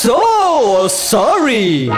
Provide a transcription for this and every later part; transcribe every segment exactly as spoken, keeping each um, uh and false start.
so sorry.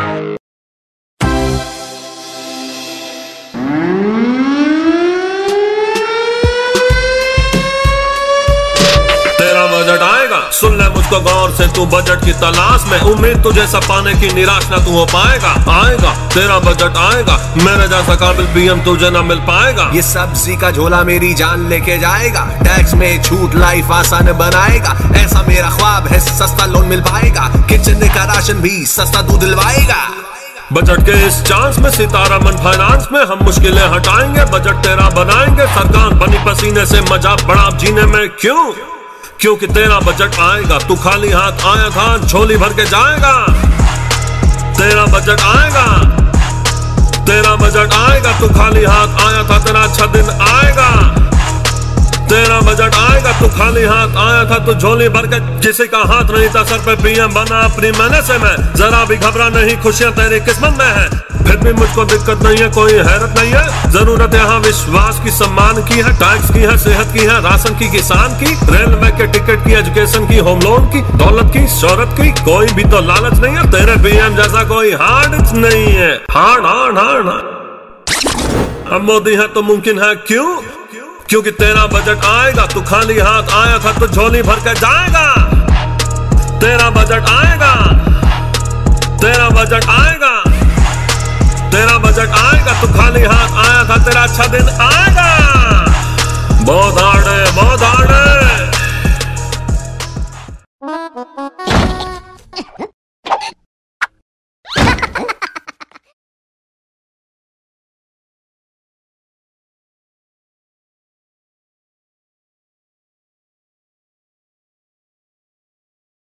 तेरा budget आएगा, सुन ले मुझको गौर से, तू बजट की तलाश में, उम्मीद तुझे सब पाने की निराश ना तू हो पाएगा। आएगा तेरा बजट आएगा, मेरे जैसा काबिल पीएम तुझे ना मिल पाएगा। ये सब्जी का झोला मेरी जान लेके जाएगा, टैक्स में छूट लाइफ आसान बनाएगा। ऐसा मेरा ख्वाब है, सस्ता लोन मिल पाएगा, किचन का राशन भी सस्ता दूध दिलवाएगा। बजट के इस चांस में सितारा मन फाइनेंस में हम मुश्किलें हटाएंगे, बजट तेरा बनाएंगे। सरकार बनी पसीने से, मजा बड़ा जीने में क्यों? क्योंकि तेरा बजट आएगा, तू खाली हाथ आया था झोली भर के जाएगा। तेरा बजट आएगा, तेरा बजट आएगा, तू खाली हाथ आया था, तेरा अच्छा दिन आएगा। तेरा बजट आएगा, तू खाली हाथ आया था, तू झोली भर के, किसी का हाथ नहीं था सर पे, पीएम बना अपनी मेहनत से मैं। जरा भी घबरा नहीं, खुशियां तेरी किस्मत में है, फिर भी मुझको दिक्कत नहीं है, कोई हैरत नहीं है। जरूरत यहाँ विश्वास की, सम्मान की है, टैक्स की है, सेहत की है, राशन की, किसान की, रेलवे के टिकट की, एजुकेशन की, होम लोन की, दौलत की, शोहरत की, कोई भी तो लालच नहीं है। तेरे पीएम जैसा कोई हार्ड नहीं है, हार्ड हार्ड हार्ड हार्ड। अब मोदी है तो मुमकिन है, क्यों? क्योंकि तेरा बजट आएगा, तू खाली हाथ आया था, तो झोली भर के जाएगा। तेरा बजट आएगा, तेरा बजट आएगा, तेरा बजट आएगा, तू खाली हाथ आया था, तेरा अच्छा दिन आएगा। बहुत हार्ड